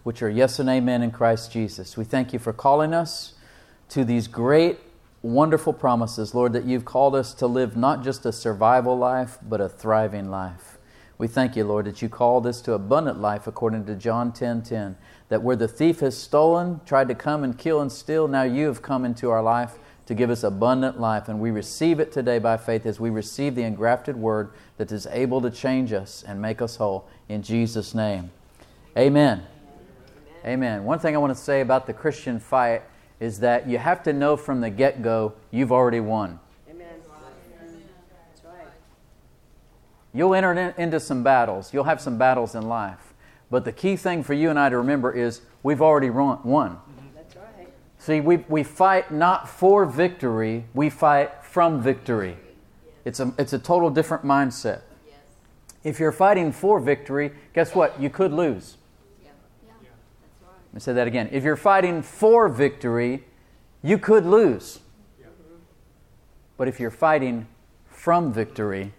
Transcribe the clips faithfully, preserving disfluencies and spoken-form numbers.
which are yes and amen in Christ Jesus. We thank you for calling us to these great, wonderful promises, Lord, that you've called us to live not just a survival life, but a thriving life. We thank you, Lord, that you called us to abundant life according to John ten ten, that where the thief has stolen, tried to come and kill and steal, now you have come into our life to give us abundant life. And we receive it today by faith as we receive the engrafted word that is able to change us and make us whole. In Jesus' name, amen. Amen. Amen. One thing I want to say about the Christian fight is that you have to know from the get-go you've already won. Amen. That's right. You'll enter in, into some battles. You'll have some battles in life. But the key thing for you and I to remember is we've already run, won. That's right. See, we, we fight not for victory, we fight from victory. It's a, it's a total different mindset. Yes. If you're fighting for victory, guess what? You could lose. Yeah. Yeah. That's right. Let me say that again. If you're fighting for victory, you could lose. But if you're fighting from victory,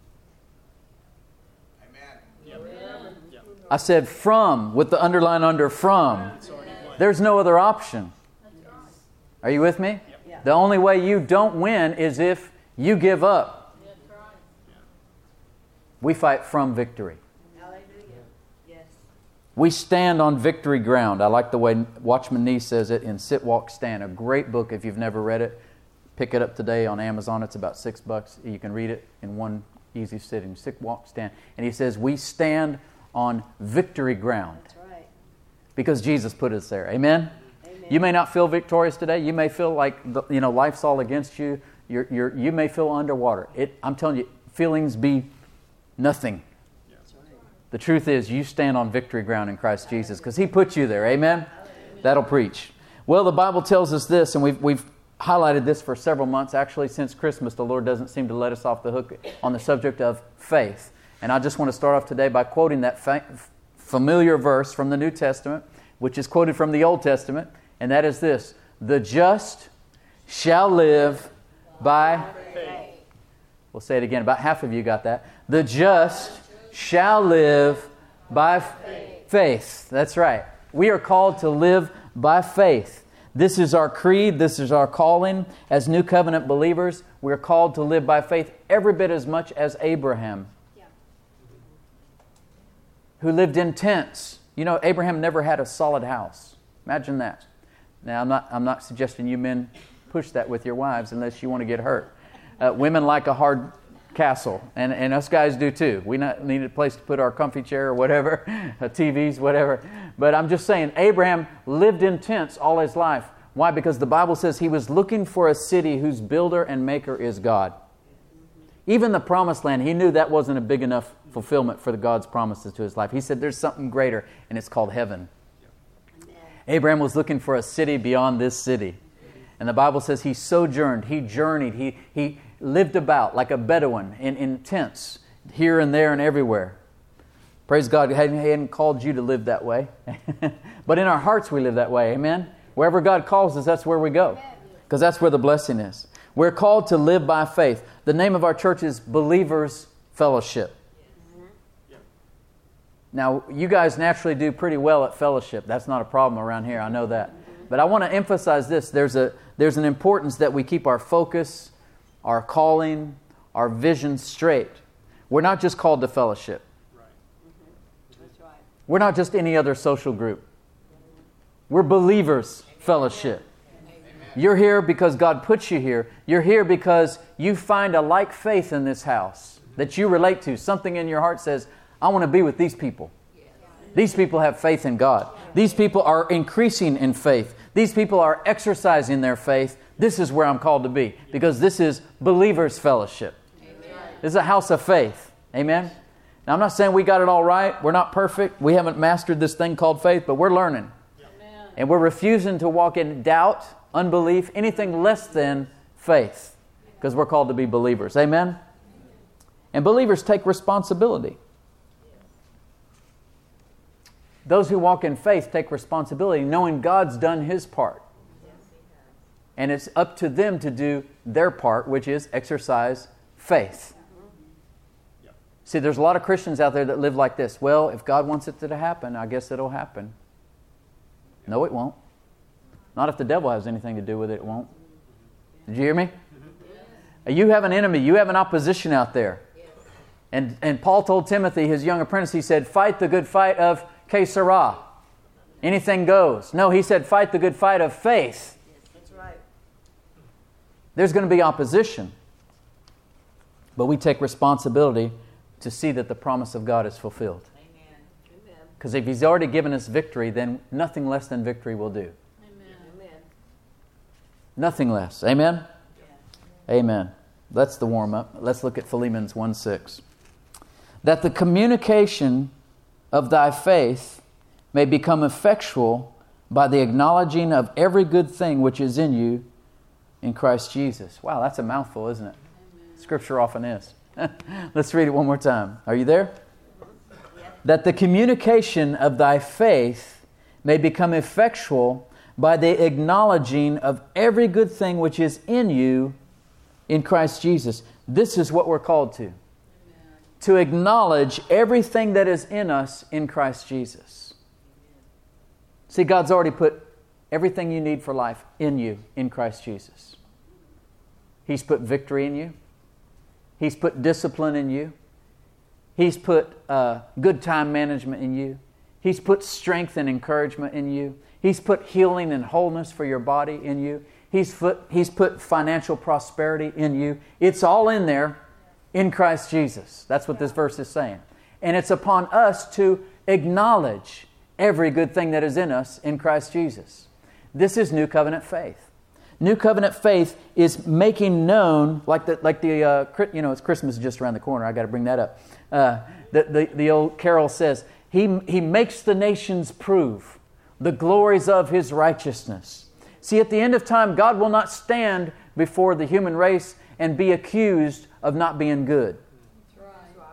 I said from, with the underline under from. There's no other option. Are you with me? The only way you don't win is if you give up. We fight from victory. Hallelujah. Yes. We stand on victory ground. I like the way Watchman Nee says it in Sit, Walk, Stand. A great book if you've never read it. Pick it up today on Amazon. It's about six bucks. You can read it in one easy sitting. Sit, Walk, Stand. And he says we stand on victory ground. That's right. Because Jesus put us there. Amen? Amen. You may not feel victorious today. You may feel like the, you know life's all against you. You're, you're, you may feel underwater. It, I'm telling you, feelings be nothing. That's right. The truth is you stand on victory ground in Christ Jesus because He put you there. Amen? That'll preach. Well, the Bible tells us this, and we've, we've highlighted this for several months. Actually, since Christmas, the Lord doesn't seem to let us off the hook on the subject of faith. And I just want to start off today by quoting that fa- familiar verse from the New Testament, which is quoted from the Old Testament, and that is this: the just shall live by faith. We'll say it again. About half of you got that. The just shall live by faith. faith. That's right. We are called to live by faith. This is our creed. This is our calling. As New Covenant believers, we're called to live by faith every bit as much as Abraham, who lived in tents. You know, Abraham never had a solid house. Imagine that. Now, I'm not I'm not suggesting you men push that with your wives unless you want to get hurt. Uh, women like a hard castle, and, and us guys do too. We not need a place to put our comfy chair or whatever, uh, T Vs, whatever. But I'm just saying, Abraham lived in tents all his life. Why? Because the Bible says he was looking for a city whose builder and maker is God. Even the promised land, he knew that wasn't a big enough fulfillment for the God's promises to his life. He said there's something greater, and it's called heaven. Yeah. Abraham was looking for a city beyond this city. And the Bible says he sojourned, he journeyed, he, he lived about like a Bedouin in, in tents here and there and everywhere. Praise God, he hadn't, he hadn't called you to live that way. But in our hearts we live that way, amen? Wherever God calls us, that's where we go. Because that's where the blessing is. We're called to live by faith. The name of our church is Believers Fellowship. Now, you guys naturally do pretty well at fellowship. That's not a problem around here. I know that. But I want to emphasize this. There's a there's an importance that we keep our focus, our calling, our vision straight. We're not just called to fellowship. Right. Mm-hmm. That's right. We're not just any other social group. We're Believers Fellowship. You're here because God put you here. You're here because you find a like faith in this house that you relate to. Something in your heart says, I want to be with these people. These people have faith in God. These people are increasing in faith. These people are exercising their faith. This is where I'm called to be because this is Believers Fellowship. This is a house of faith. Amen? Now, I'm not saying we got it all right. We're not perfect. We haven't mastered this thing called faith, but we're learning. And we're refusing to walk in doubt, unbelief, anything less than faith, because we're called to be believers. Amen? And believers take responsibility. Those who walk in faith take responsibility, knowing God's done His part. And it's up to them to do their part, which is exercise faith. See, there's a lot of Christians out there that live like this. Well, if God wants it to happen, I guess it'll happen. No, it won't. Not if the devil has anything to do with it, it won't. Did you hear me? You have an enemy. You have an opposition out there. And, and Paul told Timothy, his young apprentice, he said, fight the good fight of que sera. Anything goes. No, he said, fight the good fight of faith. That's right. There's going to be opposition. But we take responsibility to see that the promise of God is fulfilled. Amen. Because if He's already given us victory, then nothing less than victory will do. Amen. Amen. Nothing less. Amen? Yeah. Amen. That's the warm-up. Let's look at Philippians one six. That the communication of thy faith may become effectual by the acknowledging of every good thing which is in you in Christ Jesus. Wow, that's a mouthful, isn't it? Amen. Scripture often is. Let's read it one more time. Are you there? Yeah. That the communication of thy faith may become effectual by the acknowledging of every good thing which is in you in Christ Jesus. This is what we're called to. Amen. To acknowledge everything that is in us in Christ Jesus. Amen. See, God's already put everything you need for life in you in Christ Jesus. He's put victory in you. He's put discipline in you. He's put uh, good time management in you. He's put strength and encouragement in you. He's put healing and wholeness for your body in you. He's put, he's put financial prosperity in you. It's all in there in Christ Jesus. That's what this verse is saying. And it's upon us to acknowledge every good thing that is in us in Christ Jesus. This is New Covenant faith. New Covenant faith is making known, like the, like the uh, you know, it's Christmas just around the corner. I got to bring that up. Uh, the, the, the old carol says, he, he makes the nations prove the glories of His righteousness. See, at the end of time, God will not stand before the human race and be accused of not being good. That's right.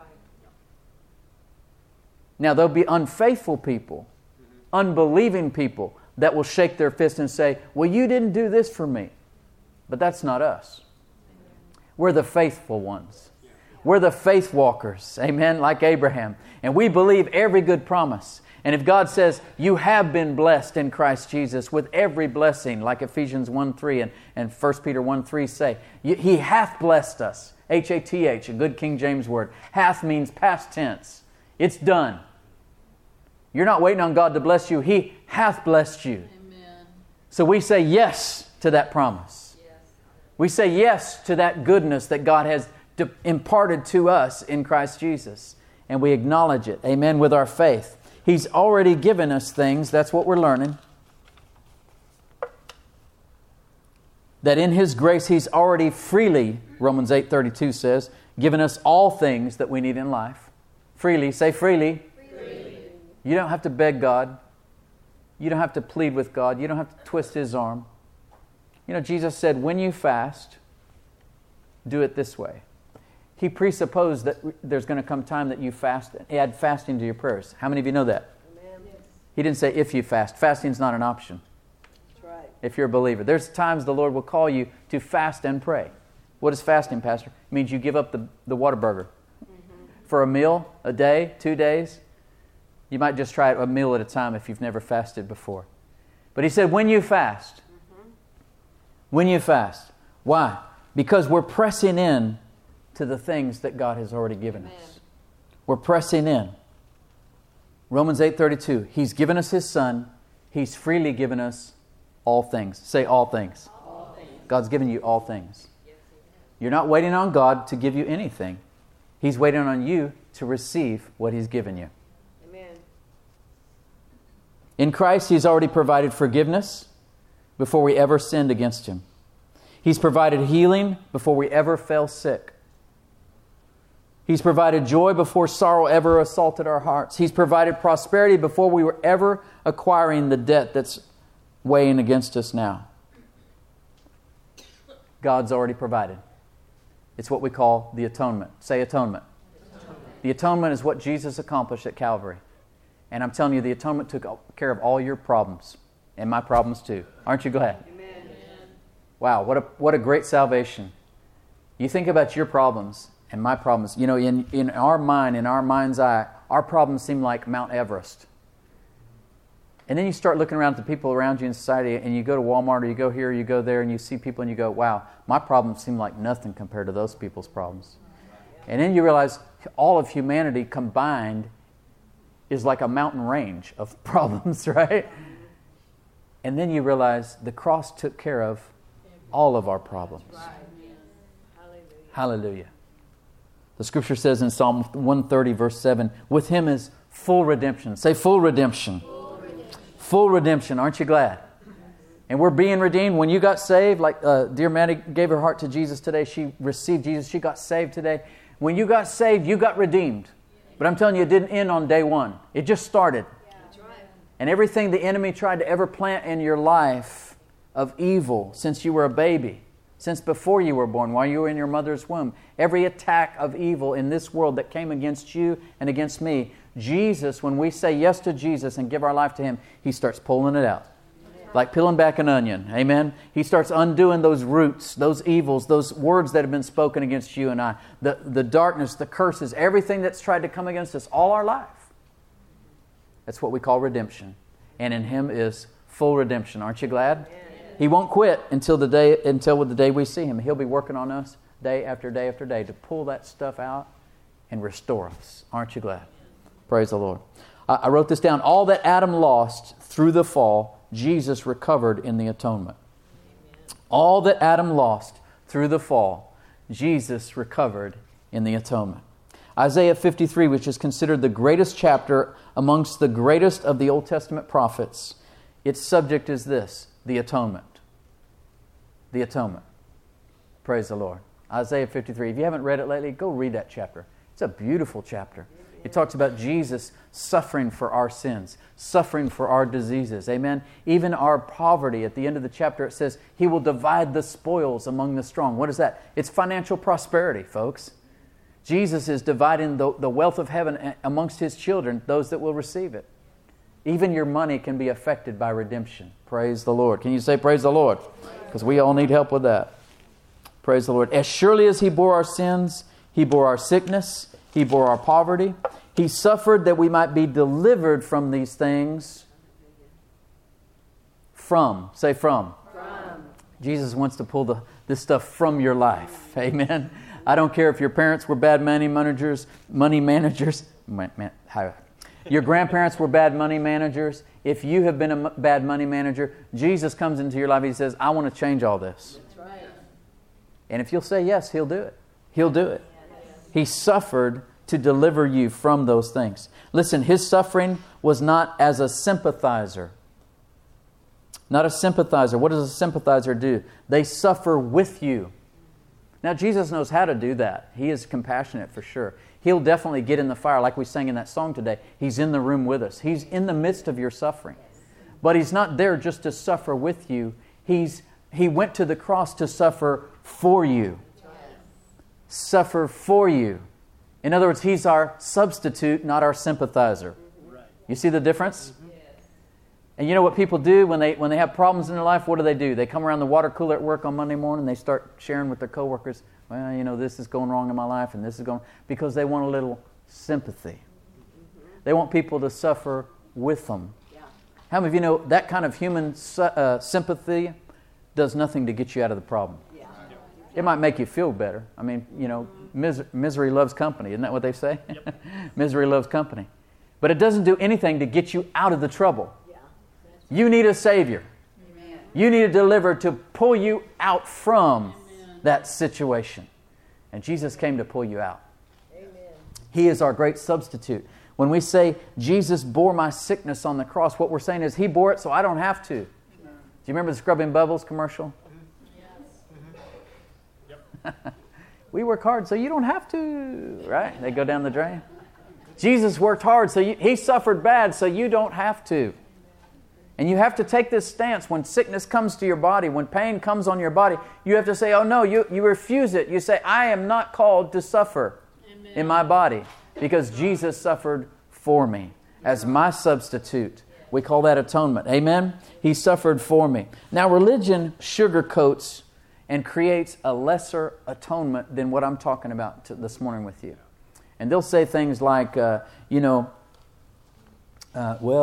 Now, there'll be unfaithful people, unbelieving people that will shake their fist and say, well, you didn't do this for me. But that's not us. We're the faithful ones. We're the faith walkers, amen, like Abraham. And we believe every good promise. And if God says, you have been blessed in Christ Jesus with every blessing, like Ephesians one three and, and First Peter one three say, He hath blessed us. H A T H, a good King James word. Hath means past tense. It's done. You're not waiting on God to bless you. He hath blessed you. Amen. So we say yes to that promise. Yes. We say yes to that goodness that God has de- imparted to us in Christ Jesus. And we acknowledge it, amen, with our faith. He's already given us things. That's what we're learning. That in His grace, He's already freely, Romans eight thirty-two says, given us all things that we need in life. Freely. Say freely. Freely. You don't have to beg God. You don't have to plead with God. You don't have to twist His arm. You know, Jesus said, when you fast, do it this way. He presupposed that there's going to come time that you fast, add fasting to your prayers. How many of you know that? Amen. He didn't say if you fast. Fasting's not an option. That's right. If you're a believer. There's times the Lord will call you to fast and pray. What is fasting, Pastor? It means you give up the, the Whataburger. Mm-hmm. For a meal, a day, two days. You might just try it a meal at a time if you've never fasted before. But He said, when you fast. Mm-hmm. When you fast. Why? Because we're pressing in to the things that God has already given Amen. Us. We're pressing in. Romans eight thirty-two. He's given us His Son. He's freely given us all things. Say all things. All things. God's given you all things. Yes, you're not waiting on God to give you anything. He's waiting on you to receive what He's given you. Amen. In Christ, He's already provided forgiveness before we ever sinned against Him. He's provided healing before we ever fell sick. He's provided joy before sorrow ever assaulted our hearts. He's provided prosperity before we were ever acquiring the debt that's weighing against us now. God's already provided. It's what we call the atonement. Say atonement. Atonement. The atonement is what Jesus accomplished at Calvary. And I'm telling you, the atonement took care of all your problems. And my problems too. Aren't you glad? Amen. Wow, what a, what a great salvation. You think about your problems. And my problems, you know, in, in our mind, in our mind's eye, our problems seem like Mount Everest. And then you start looking around at the people around you in society, and you go to Walmart or you go here or you go there, and you see people and you go, wow, my problems seem like nothing compared to those people's problems. And then you realize all of humanity combined is like a mountain range of problems, right? And then you realize the cross took care of all of our problems. Hallelujah. The scripture says in Psalm one thirty, verse seven, with him is full redemption. Say full redemption. Full redemption. Full redemption. Aren't you glad? And we're being redeemed. When you got saved, like uh, dear Maddie gave her heart to Jesus today. She received Jesus. She got saved today. When you got saved, you got redeemed. But I'm telling you, it didn't end on day one. It just started. And everything the enemy tried to ever plant in your life of evil since you were a baby, since before you were born, while you were in your mother's womb, every attack of evil in this world that came against you and against me, Jesus, when we say yes to Jesus and give our life to Him, He starts pulling it out. Like peeling back an onion. Amen? He starts undoing those roots, those evils, those words that have been spoken against you and I. The, the darkness, the curses, everything that's tried to come against us all our life. That's what we call redemption. And in Him is full redemption. Aren't you glad? Yes. He won't quit until the day until the day we see Him. He'll be working on us day after day after day to pull that stuff out and restore us. Aren't you glad? Praise the Lord. I, I wrote this down. All that Adam lost through the fall, Jesus recovered in the atonement. All that Adam lost through the fall, Jesus recovered in the atonement. Isaiah fifty-three, which is considered the greatest chapter amongst the greatest of the Old Testament prophets, its subject is this, the atonement. The atonement. Praise the Lord. Isaiah fifty-three. If you haven't read it lately, go read that chapter. It's a beautiful chapter. It talks about Jesus suffering for our sins, suffering for our diseases. Amen? Even our poverty. At the end of the chapter it says, He will divide the spoils among the strong. What is that? It's financial prosperity, folks. Jesus is dividing the, the wealth of heaven amongst His children, those that will receive it. Even your money can be affected by redemption. Praise the Lord. Can you say praise the Lord? Because we all need help with that. Praise the Lord. As surely as He bore our sins, He bore our sickness, He bore our poverty. He suffered that we might be delivered from these things. From. Say from. From. Jesus wants to pull the, this stuff from your life. Amen. I don't care if your parents were bad money managers, money managers. Man, man, how, your grandparents were bad money managers. If you have been a m- bad money manager, Jesus comes into your life. He says, I want to change all this. That's right. And if you'll say yes, He'll do it. He'll do it. He suffered to deliver you from those things. Listen, His suffering was not as a sympathizer. Not a sympathizer. What does a sympathizer do? They suffer with you. Now, Jesus knows how to do that. He is compassionate for sure. He'll definitely get in the fire like we sang in that song today. He's in the room with us. He's in the midst of your suffering. But He's not there just to suffer with you. He's He went to the cross to suffer for you. Suffer for you. In other words, He's our substitute, not our sympathizer. You see the difference? And you know what people do when they when they have problems in their life? What do they do? They come around the water cooler at work on Monday morning and they start sharing with their coworkers, well, you know, this is going wrong in my life and this is going... Because they want a little sympathy. They want people to suffer with them. How many of you know that kind of human uh, sympathy does nothing to get you out of the problem? It might make you feel better. I mean, you know, mis- misery loves company. Isn't that what they say? Yep. Misery loves company. But it doesn't do anything to get you out of the trouble. Yeah. You need a Savior. Amen. You need a deliverer to pull you out from Amen. That situation. And Jesus came to pull you out. Amen. He is our great substitute. When we say, Jesus bore my sickness on the cross, what we're saying is He bore it so I don't have to. Amen. Do you remember the Scrubbing Bubbles commercial? We work hard so you don't have to, right? They go down the drain. Jesus worked hard so you, He suffered bad so you don't have to. And you have to take this stance when sickness comes to your body, when pain comes on your body. You have to say, oh no, you, you refuse it. You say, I am not called to suffer Amen. In my body because Jesus suffered for me as my substitute. We call that atonement. Amen? He suffered for me. Now religion sugarcoats and creates a lesser atonement than what I'm talking about to, this morning with you. And they'll say things like, uh, you know, uh, well,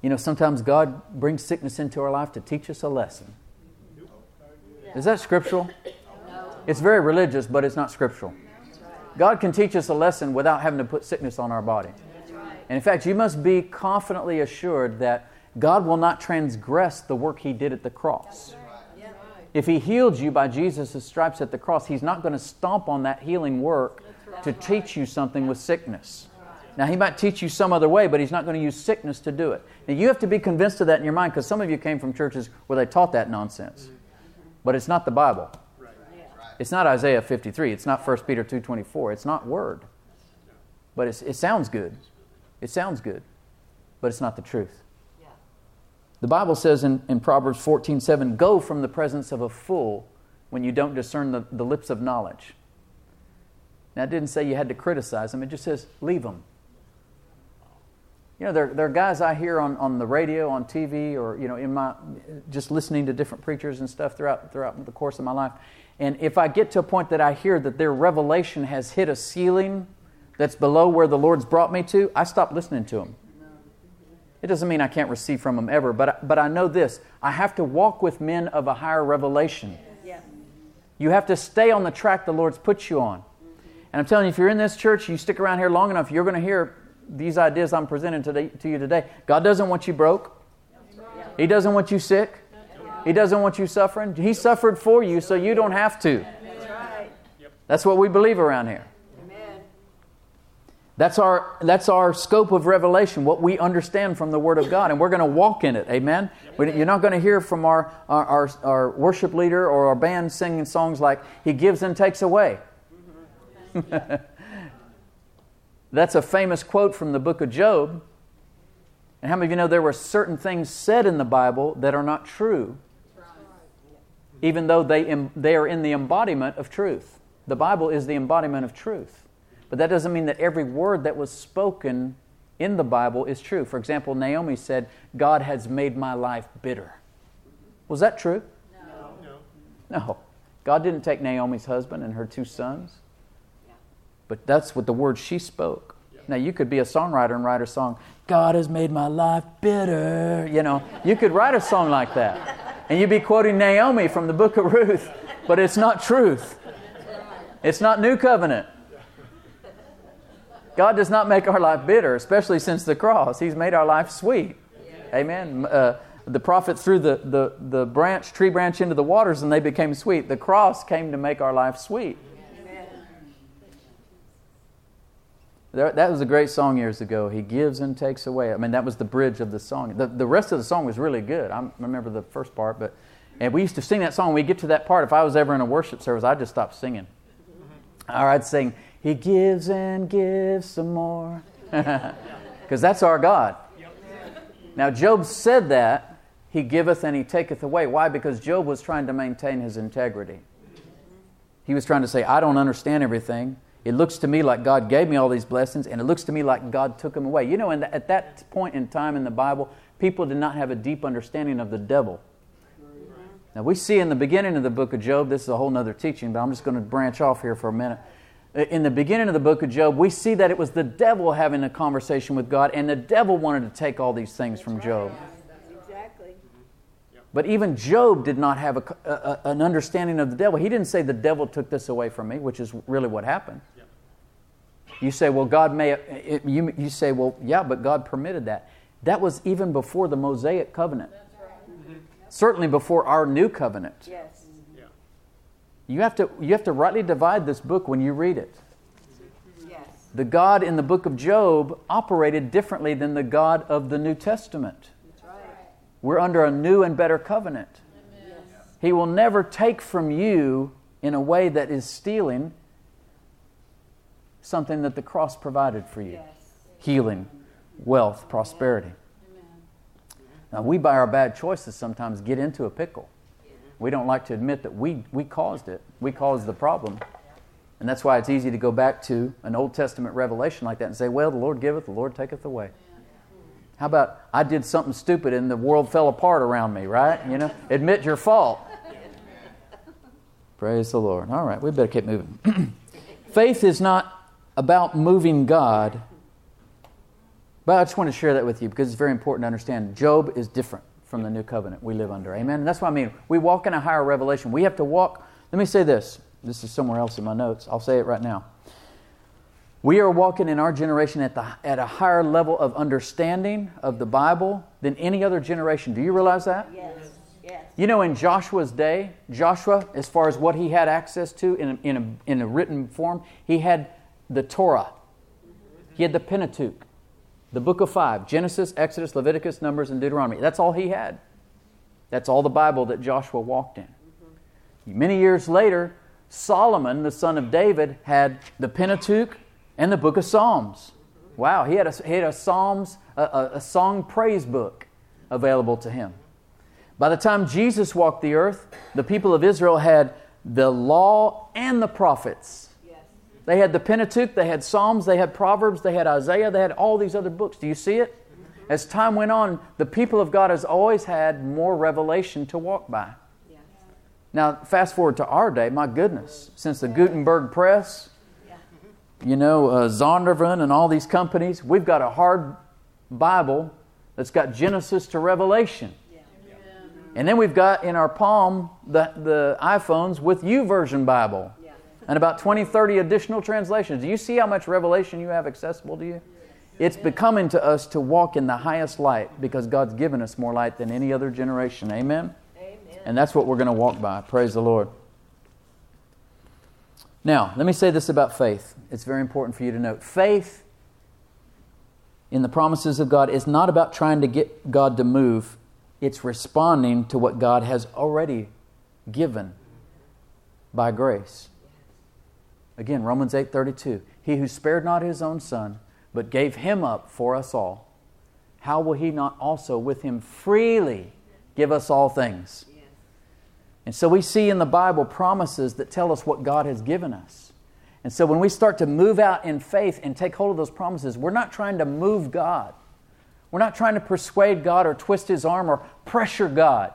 You know, sometimes God brings sickness into our life to teach us a lesson. Is that scriptural? It's very religious, but it's not scriptural. God can teach us a lesson without having to put sickness on our body. And in fact, you must be confidently assured that God will not transgress the work He did at the cross. If He healed you by Jesus' stripes at the cross, He's not going to stomp on that healing work to teach you something with sickness. Now, He might teach you some other way, but He's not going to use sickness to do it. Now, you have to be convinced of that in your mind, because some of you came from churches where they taught that nonsense. But it's not the Bible. It's not Isaiah fifty-three. It's not First Peter two twenty-four. It's not Word. But it's, it sounds good. It sounds good. But it's not the truth. The Bible says in, in Proverbs fourteen seven, go from the presence of a fool when you don't discern the, the lips of knowledge. Now, it didn't say you had to criticize them. It just says leave them. You know, there, there are guys I hear on, on the radio, on T V, or, you know, in my, just listening to different preachers and stuff throughout, throughout the course of my life. And if I get to a point that I hear that their revelation has hit a ceiling that's below where the Lord's brought me to, I stop listening to them. It doesn't mean I can't receive from them ever, but, but I know this. I have to walk with men of a higher revelation. Yeah. You have to stay on the track the Lord's put you on. And I'm telling you, if you're in this church, you stick around here long enough, you're going to hear these ideas I'm presenting today, to you today. God doesn't want you broke. He doesn't want you sick. He doesn't want you suffering. He suffered for you so you don't have to. That's what we believe around here. That's our that's our scope of revelation, what we understand from the Word of God, and we're going to walk in it. Amen? You're not going to hear from our, our, our, our worship leader or our band singing songs like, He gives and takes away. That's a famous quote from the book of Job. And how many of you know there were certain things said in the Bible that are not true, even though they, they are in the embodiment of truth? The Bible is the embodiment of truth. But that doesn't mean that every word that was spoken in the Bible is true. For example, Naomi said, God has made my life bitter. Was that true? No. No. God didn't take Naomi's husband and her two sons. But that's what the word she spoke. Now, you could be a songwriter and write a song, God has made my life bitter. You know, you could write a song like that. And you'd be quoting Naomi from the book of Ruth. But it's not truth. It's not New Covenant. God does not make our life bitter, especially since the cross. He's made our life sweet. Yeah. Amen. Uh, the prophet threw the, the, the branch, tree branch into the waters and they became sweet. The cross came to make our life sweet. Amen. There, that was a great song years ago. He gives and takes away. I mean, that was the bridge of the song. The, the rest of the song was really good. I remember the first part, but and we used to sing that song. When we get to that part, if I was ever in a worship service, I'd just stop singing. Or I'd sing, He gives and gives some more. Because that's our God. Now, Job said that, He giveth and He taketh away. Why? Because Job was trying to maintain his integrity. He was trying to say, I don't understand everything. It looks to me like God gave me all these blessings, and it looks to me like God took them away. You know, and at that point in time in the Bible, people did not have a deep understanding of the devil. Now, we see in the beginning of the book of Job, this is a whole other teaching, but I'm just going to branch off here for a minute. In the beginning of the book of Job, we see that it was the devil having a conversation with God, and the devil wanted to take all these things from Job. Exactly. But even Job did not have a, a, an understanding of the devil. He didn't say the devil took this away from me, which is really what happened. You say, well, God may... It, you, you say, well, yeah, but God permitted that. That was even before the Mosaic covenant. Certainly before our new covenant. Yes. Yeah. You have to you have to rightly divide this book when you read it. Yes. The God in the book of Job operated differently than the God of the New Testament. That's right. We're under a new and better covenant. Yes. He will never take from you in a way that is stealing something that the cross provided for you. Yes. Healing, wealth, prosperity. Now, we, by our bad choices, sometimes get into a pickle. We don't like to admit that we, we caused it. We caused the problem. And that's why it's easy to go back to an Old Testament revelation like that and say, well, the Lord giveth, the Lord taketh away. How about, I did something stupid and the world fell apart around me, right? You know, admit your fault. Praise the Lord. All right, we better keep moving. Faith is not about moving God. But I just want to share that with you because it's very important to understand. Job is different from the new covenant we live under. Amen? And that's what I mean. We walk in a higher revelation. We have to walk. Let me say this. This is somewhere else in my notes. I'll say it right now. We are walking in our generation at the at a higher level of understanding of the Bible than any other generation. Do you realize that? Yes. Yes. You know, in Joshua's day, Joshua, as far as what he had access to in a, in a, in a written form, he had the Torah. He had the Pentateuch, the book of five, Genesis, Exodus, Leviticus, Numbers, and Deuteronomy. That's all he had. That's all the Bible that Joshua walked in. Mm-hmm. Many years later, Solomon, the son of David, had the Pentateuch and the book of Psalms. Wow, he had a, he had a Psalms, a, a, a song praise book available to him. By the time Jesus walked the earth, the people of Israel had the law and the prophets. Yes. They had the Pentateuch, they had Psalms, they had Proverbs, they had Isaiah, they had all these other books. Do you see it? As time went on, the people of God has always had more revelation to walk by. Yes. Now, fast forward to our day, my goodness, since the Gutenberg press, you know, uh, Zondervan and all these companies, we've got a hard Bible that's got Genesis to Revelation. And then we've got in our palm the, the iPhones with YouVersion Bible. Yeah. And about twenty, thirty additional translations. Do you see how much revelation you have accessible to you? It's becoming to us to walk in the highest light because God's given us more light than any other generation. Amen? Amen. And that's what we're going to walk by. Praise the Lord. Now, let me say this about faith. It's very important for you to note. Faith in the promises of God is not about trying to get God to move. It's responding to what God has already given by grace. Again, Romans eight thirty-two. He who spared not his own Son, but gave him up for us all, how will he not also with him freely give us all things? Yes. And so we see in the Bible promises that tell us what God has given us. And so when we start to move out in faith and take hold of those promises, we're not trying to move God. We're not trying to persuade God or twist His arm or pressure God.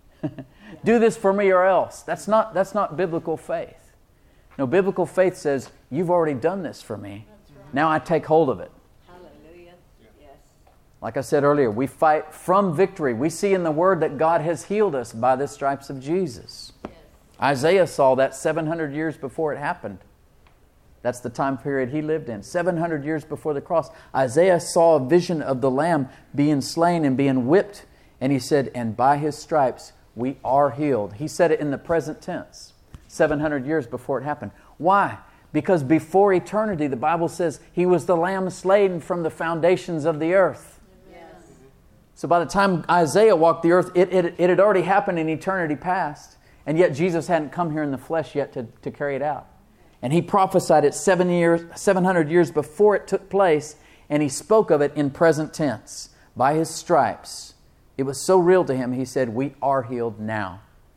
Do this for me or else. That's not, that's not biblical faith. No, biblical faith says, you've already done this for me. Right. Now I take hold of it. Hallelujah. Yes. Like I said earlier, we fight from victory. We see in the Word that God has healed us by the stripes of Jesus. Yes. Isaiah saw that seven hundred years before it happened. That's the time period he lived in. seven hundred years before the cross. Isaiah saw a vision of the Lamb being slain and being whipped. And he said, and by His stripes we are healed. He said it in the present tense, seven hundred years before it happened. Why? Because before eternity, the Bible says He was the Lamb slain from the foundations of the earth. Yes. So by the time Isaiah walked the earth, it, it, it had already happened in eternity past. And yet Jesus hadn't come here in the flesh yet to, to carry it out. And He prophesied it seven years, seven hundred years before it took place, and He spoke of it in present tense. By His stripes, it was so real to Him, He said, we are healed now.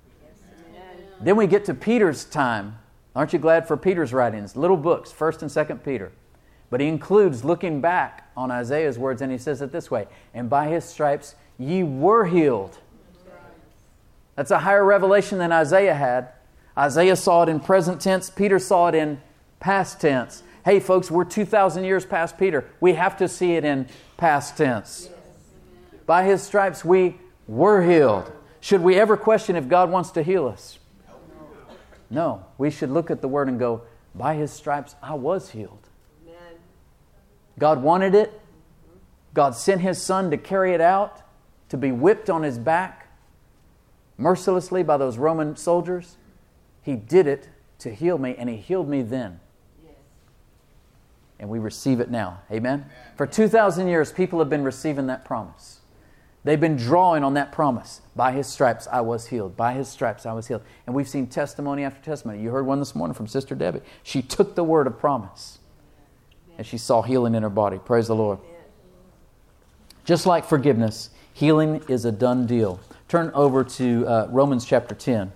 Yes. Then we get to Peter's time. Aren't you glad for Peter's writings? Little books, First and Second Peter. But he includes looking back on Isaiah's words, and he says it this way, and by His stripes ye were healed. That's a higher revelation than Isaiah had. Isaiah saw it in present tense. Peter saw it in past tense. Hey, folks, we're two thousand years past Peter. We have to see it in past tense. By His stripes, we were healed. Should we ever question if God wants to heal us? No. We should look at the Word and go, by His stripes, I was healed. Amen. God wanted it. God sent His Son to carry it out, to be whipped on His back mercilessly by those Roman soldiers. He did it to heal me, and He healed me then. Yes. And we receive it now. Amen? Amen. For two thousand years, people have been receiving that promise. They've been drawing on that promise. By His stripes, I was healed. By His stripes, I was healed. And we've seen testimony after testimony. You heard one this morning from Sister Debbie. She took the word of promise. Amen. And she saw healing in her body. Praise the Lord. Amen. Just like forgiveness, healing is a done deal. Turn over to uh, Romans chapter ten.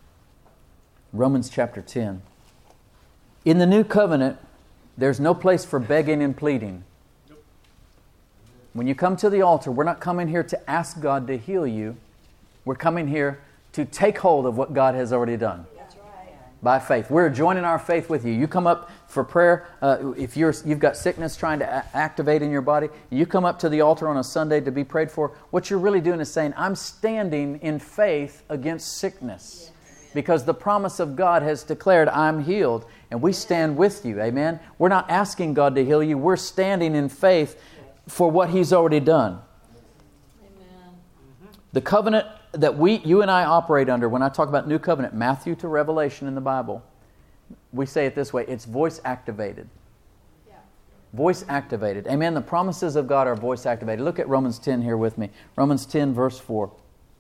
Romans chapter ten. In the new covenant, there's no place for begging and pleading. Nope. When you come to the altar, we're not coming here to ask God to heal you. We're coming here to take hold of what God has already done. That's right. By faith. We're joining our faith with you. You come up for prayer. Uh, if you're, you've got sickness trying to a- activate in your body, you come up to the altar on a Sunday to be prayed for. What you're really doing is saying, I'm standing in faith against sickness. Because the promise of God has declared, I'm healed. And we stand with you. Amen? We're not asking God to heal you. We're standing in faith for what He's already done. Amen. The covenant that we, you and I operate under, when I talk about New Covenant, Matthew to Revelation in the Bible, we say it this way, it's voice activated. Yeah. Voice activated. Amen. The promises of God are voice activated. Look at Romans ten here with me. Romans ten verse four.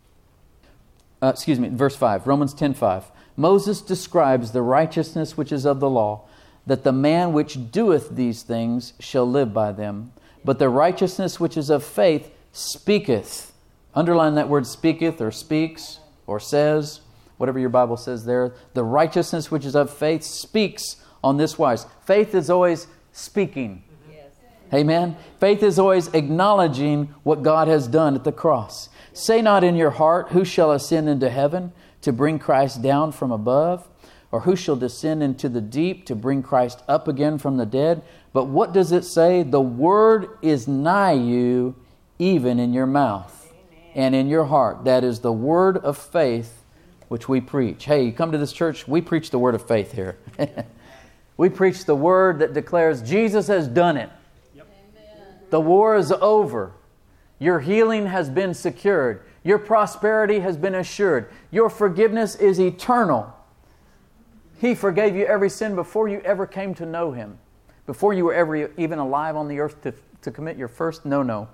Uh, excuse me, verse five. Romans ten five. Moses describes the righteousness which is of the law, that the man which doeth these things shall live by them. But the righteousness which is of faith speaketh. Underline that word speaketh or speaks or says, whatever your Bible says there. The righteousness which is of faith speaks on this wise. Faith is always speaking. Yes. Amen. Faith is always acknowledging what God has done at the cross. Say not in your heart, who shall ascend into heaven to bring Christ down from above? Or who shall descend into the deep to bring Christ up again from the dead? But what does it say? The word is nigh you, even in your mouth and in your heart. That is the word of faith which we preach. Hey, you come to this church, we preach the word of faith here. We preach the word that declares Jesus has done it. Yep. The war is over. Your healing has been secured. Your prosperity has been assured. Your forgiveness is eternal. He forgave you every sin before you ever came to know Him. Before you were ever even alive on the earth to, to commit your first no-no.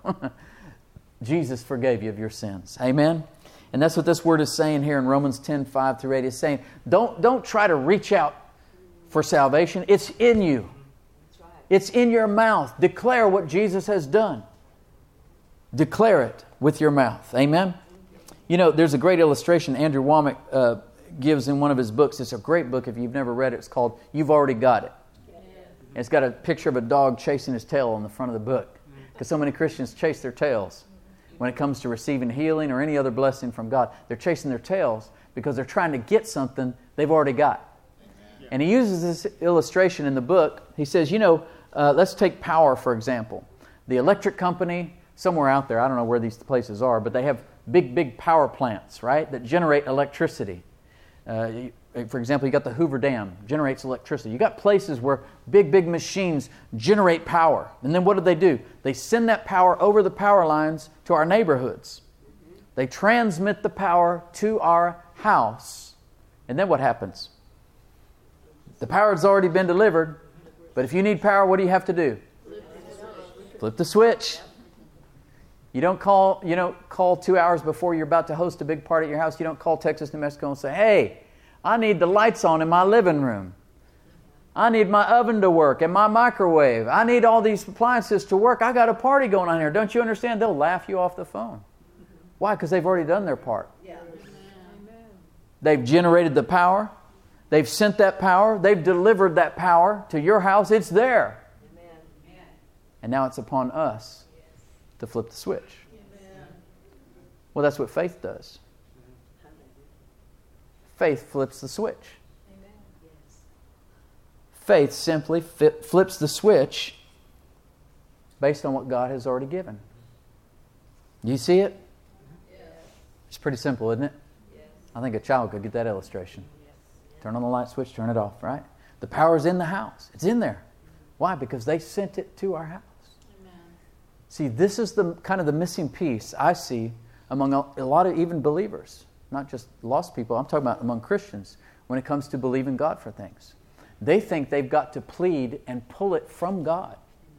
Jesus forgave you of your sins. Amen? And that's what this word is saying here in Romans ten five through eight. It's saying, don't, don't try to reach out for salvation. It's in you. It's in your mouth. Declare what Jesus has done. Declare it with your mouth. Amen? You know, there's a great illustration Andrew Womack uh, gives in one of his books. It's a great book if you've never read it. It's called You've Already Got It. And it's got a picture of a dog chasing his tail on the front of the book. Because so many Christians chase their tails. When it comes to receiving healing or any other blessing from God, they're chasing their tails because they're trying to get something they've already got. And he uses this illustration in the book. He says, you know, uh, let's take power, for example. The electric company, somewhere out there, I don't know where these places are, but they have big, big power plants, right, that generate electricity. Uh, you, for example, you got the Hoover Dam, generates electricity. You got places where big, big machines generate power. And then what do they do? They send that power over the power lines to our neighborhoods. They transmit the power to our house. And then what happens? The power has already been delivered, but if you need power, what do you have to do? Flip the switch. You don't call, you don't call two hours before you're about to host a big party at your house. You don't call Texas, New Mexico and say, hey, I need the lights on in my living room. I need my oven to work and my microwave. I need all these appliances to work. I got a party going on here. Don't you understand? They'll laugh you off the phone. Why? Because they've already done their part. Yeah. They've generated the power. They've sent that power. They've delivered that power to your house. It's there. Amen. And now it's upon us to flip the switch. Amen. Well, that's what faith does. Faith flips the switch. Amen. Yes. Faith simply fi- flips the switch based on what God has already given. Do you see it? Yes. It's pretty simple, isn't it? Yes. I think a child could get that illustration. Yes. Turn on the light switch, turn it off, right? The power's in the house. It's in there. Why? Because they sent it to our house. Amen. See, this is the kind of the missing piece I see among a, a lot of even believers. Not just lost people, I'm talking about among Christians when it comes to believing God for things. They think they've got to plead and pull it from God.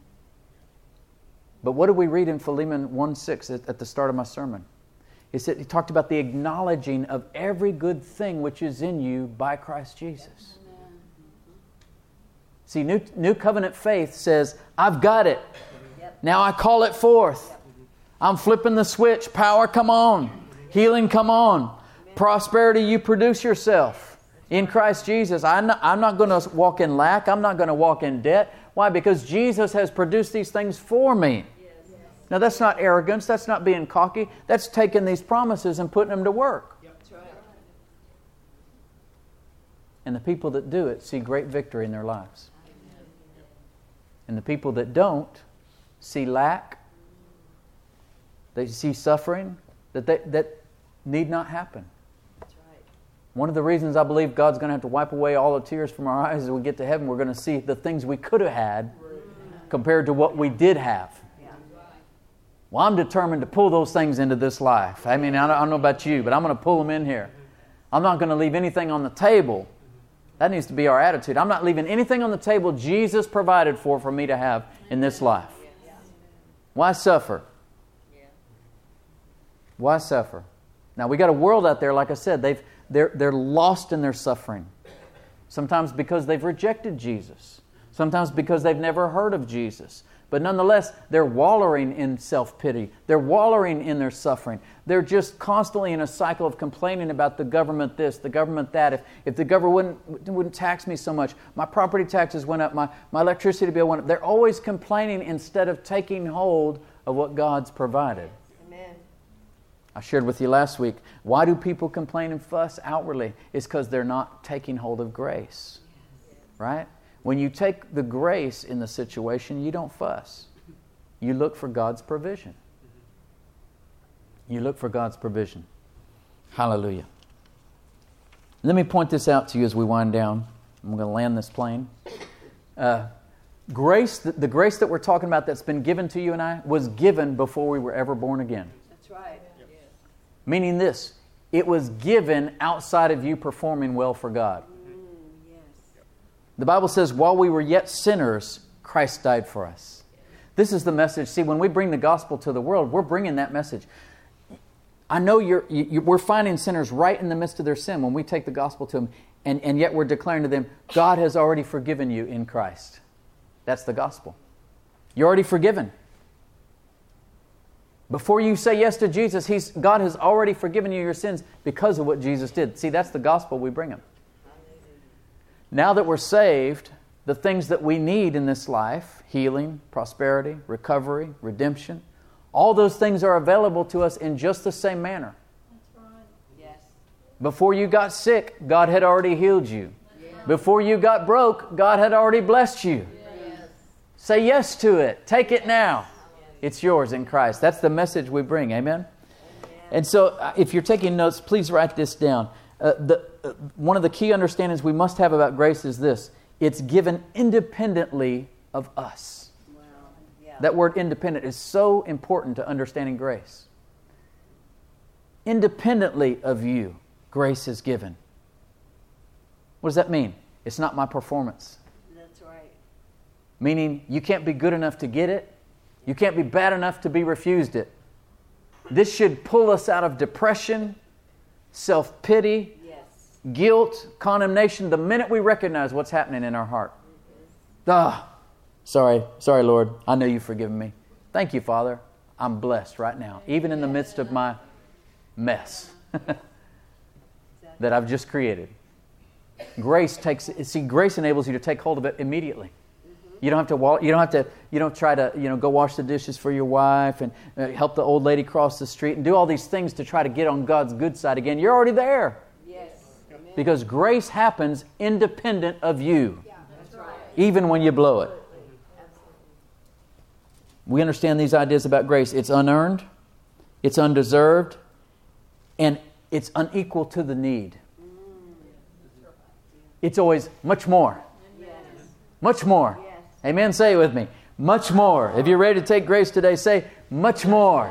But what did we read in Philemon one six at, at the start of my sermon? He said, he talked about the acknowledging of every good thing which is in you by Christ Jesus. Amen. See, new, new covenant faith says, I've got it. Yep. Now I call it forth. Yep. I'm flipping the switch. Power, come on. Healing, come on. Prosperity, you produce yourself in Christ Jesus. I'm not, I'm not going to walk in lack. I'm not going to walk in debt. Why? Because Jesus has produced these things for me. Yes. Now, that's not arrogance. That's not being cocky. That's taking these promises and putting them to work. Yep. That's right. And the people that do it see great victory in their lives. And the people that don't see lack, they see suffering that they, that need not happen. That's right. One of the reasons I believe God's going to have to wipe away all the tears from our eyes as we get to heaven, we're going to see the things we could have had compared to what we did have. Yeah. Well, I'm determined to pull those things into this life. I mean, I don't, I don't know about you, but I'm going to pull them in here. I'm not going to leave anything on the table. That needs to be our attitude. I'm not leaving anything on the table Jesus provided for for me to have in this life. Why suffer? Why suffer? Now, we got a world out there, like I said, they've, they're, they're lost in their suffering. Sometimes because they've rejected Jesus. Sometimes because they've never heard of Jesus. But nonetheless, they're wallowing in self-pity. They're wallowing in their suffering. They're just constantly in a cycle of complaining about the government this, the government that. If, if the government wouldn't, wouldn't tax me so much, my property taxes went up, my, my electricity bill went up. They're always complaining instead of taking hold of what God's provided. Amen. I shared with you last week, why do people complain and fuss outwardly? It's because they're not taking hold of grace. Right? When you take the grace in the situation, you don't fuss. You look for God's provision. You look for God's provision. Hallelujah. Let me point this out to you as we wind down. I'm going to land this plane. Uh, grace, the, the grace that we're talking about that's been given to you and I, was given before we were ever born again. That's right. Yes. Meaning this, it was given outside of you performing well for God. The Bible says, while we were yet sinners, Christ died for us. This is the message. See, when we bring the gospel to the world, we're bringing that message. I know you're, you, we're finding sinners right in the midst of their sin when we take the gospel to them, and, and yet we're declaring to them, God has already forgiven you in Christ. That's the gospel. You're already forgiven. Before you say yes to Jesus, he's, God has already forgiven you your sins because of what Jesus did. See, that's the gospel we bring them. Now that we're saved, the things that we need in this life, healing, prosperity, recovery, redemption, all those things are available to us in just the same manner. That's right. Yes. Before you got sick, God had already healed you. Yeah. Before you got broke, God had already blessed you. Yes. Say yes to it. Take it now. It's yours in Christ. That's the message we bring. Amen? Amen. And so uh, if you're taking notes, please write this down. Uh, the, uh, one of the key understandings we must have about grace is this. It's given independently of us. Wow. Yeah. That word independent is so important to understanding grace. Independently of you, grace is given. What does that mean? It's not my performance. That's right. Meaning you can't be good enough to get it. You can't be bad enough to be refused it. This should pull us out of depression, self-pity, Yes. guilt, condemnation, the minute we recognize what's happening in our heart. Ah, sorry, sorry, Lord. I know you've forgiven me. Thank you, Father. I'm blessed right now, even in the midst of my mess that I've just created. Grace takes, see, grace enables you to take hold of it immediately. You don't have to walk, you don't have to, you don't try to, you know, go wash the dishes for your wife and uh, help the old lady cross the street and do all these things to try to get on God's good side again. You're already there. Yes. Amen. Because grace happens independent of you, Yeah, that's right. even when you blow it. We understand these ideas about grace. It's unearned, it's undeserved, and it's unequal to the need. It's always much more. Yes. Much more. Yes. Amen. Say it with me. Much more. If you're ready to take grace today, say much more.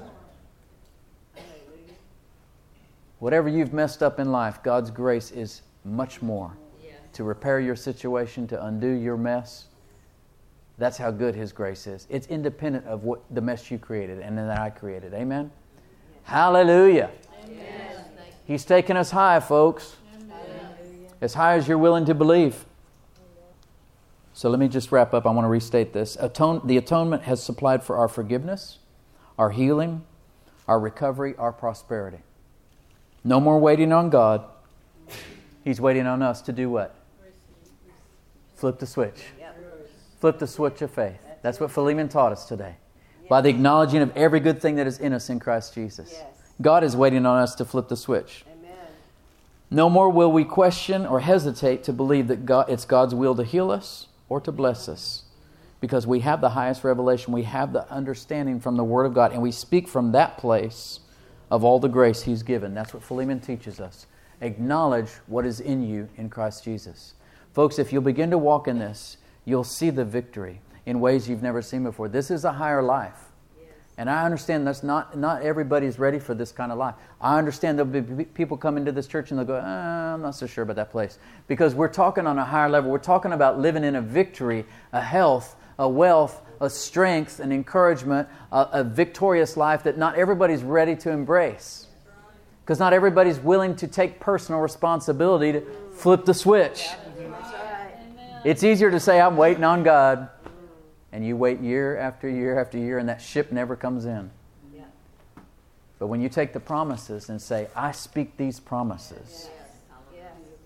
Whatever you've messed up in life, God's grace is much more to repair your situation, to undo your mess. That's how good His grace is. It's independent of what the mess you created and that I created. Amen? Hallelujah. Amen. He's taking us high, folks. As high as you're willing to believe. So let me just wrap up. I want to restate this. Atone, the atonement has supplied for our forgiveness, our healing, our recovery, our prosperity. No more waiting on God. He's waiting on us to do what? Flip the switch. Flip the switch of faith. That's what Philemon taught us today. By the acknowledging of every good thing that is in us in Christ Jesus. Yes. God is waiting on us to flip the switch. Amen. No more will we question or hesitate to believe that God, it's God's will to heal us or to bless us, because we have the highest revelation. We have the understanding from the Word of God, and we speak from that place of all the grace He's given. That's what Philemon teaches us. Acknowledge what is in you in Christ Jesus. Folks, if you'll begin to walk in this, you'll see the victory in ways you've never seen before. This is a higher life. And I understand that's not, not everybody's ready for this kind of life. I understand there'll be people come into this church and they'll go, ah, I'm not so sure about that place. Because we're talking on a higher level. We're talking about living in a victory, a health, a wealth, a strength, an encouragement, a, a victorious life that not everybody's ready to embrace. Because not everybody's willing to take personal responsibility to flip the switch. It's easier to say, I'm waiting on God. And you wait year after year after year, and that ship never comes in. Yeah. But when you take the promises and say, I speak these promises. Yes.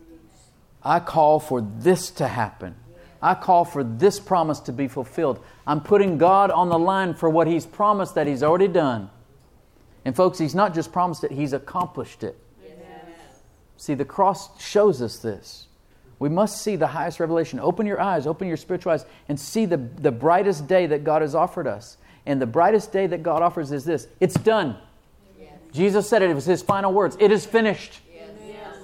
I call for this to happen. I call for this promise to be fulfilled. I'm putting God on the line for what He's promised that He's already done. And folks, He's not just promised it, He's accomplished it. Yes. See, the cross shows us this. We must see the highest revelation. Open your eyes, open your spiritual eyes, and see the, the brightest day that God has offered us. And the brightest day that God offers is this. It's done. Yes. Jesus said it. It was His final words. It is finished. Yes. Yes.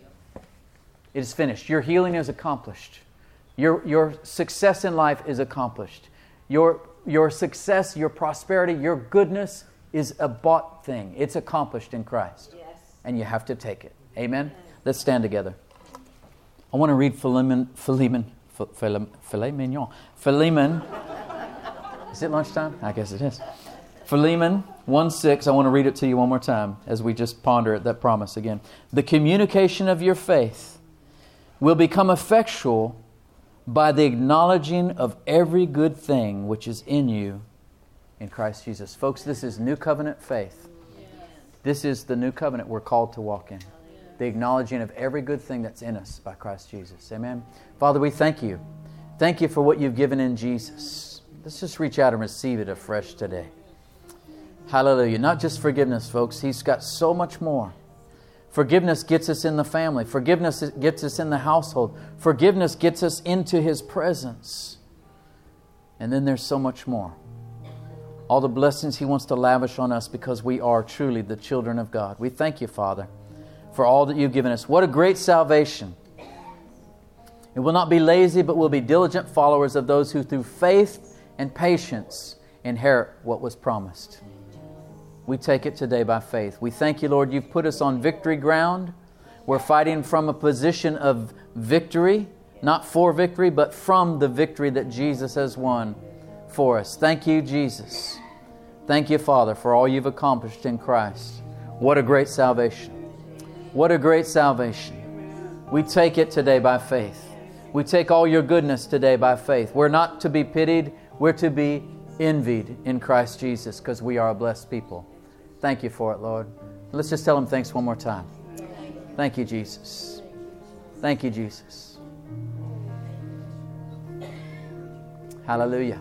It is finished. Your healing is accomplished. Your, your success in life is accomplished. Your, your success, your prosperity, your goodness is a bought thing. It's accomplished in Christ. Yes. And you have to take it. Amen? Yes. Let's stand together. I want to read Philemon, Philemon, Philemon, Filet Mignon. Philemon. Is it lunchtime? I guess it is. Philemon one six. I want to read it to you one more time as we just ponder that promise again. The communication of your faith will become effectual by the acknowledging of every good thing which is in you in Christ Jesus. Folks, this is new covenant faith. This is the new covenant we're called to walk in. The acknowledging of every good thing that's in us by Christ Jesus. Amen. Father, we thank you. Thank you for what you've given in Jesus. Let's just reach out and receive it afresh today. Hallelujah. Not just forgiveness, folks. He's got so much more. Forgiveness gets us in the family. Forgiveness gets us in the household. Forgiveness gets us into His presence. And then there's so much more. All the blessings He wants to lavish on us because we are truly the children of God. We thank you, Father, for all that you've given us. What a great salvation. It will not be lazy, but will be diligent followers of those who through faith and patience inherit what was promised. We take it today by faith. We thank you, Lord, you've put us on victory ground. We're fighting from a position of victory, not for victory, but from the victory that Jesus has won for us. Thank you, Jesus. Thank you, Father, for all you've accomplished in Christ. What a great salvation. What a great salvation. We take it today by faith. We take all your goodness today by faith. We're not to be pitied. We're to be envied in Christ Jesus because we are a blessed people. Thank you for it, Lord. Let's just tell Him thanks one more time. Thank you, Jesus. Thank you, Jesus. Hallelujah.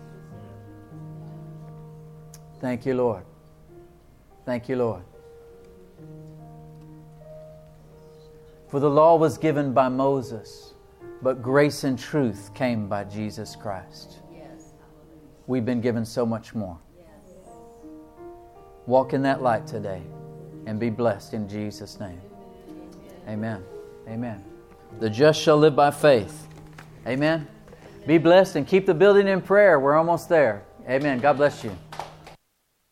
Thank you, Lord. Thank you, Lord. For the law was given by Moses, but grace and truth came by Jesus Christ. We've been given so much more. Walk in that light today and be blessed in Jesus' name. Amen. Amen. The just shall live by faith. Amen. Be blessed and keep the building in prayer. We're almost there. Amen. God bless you.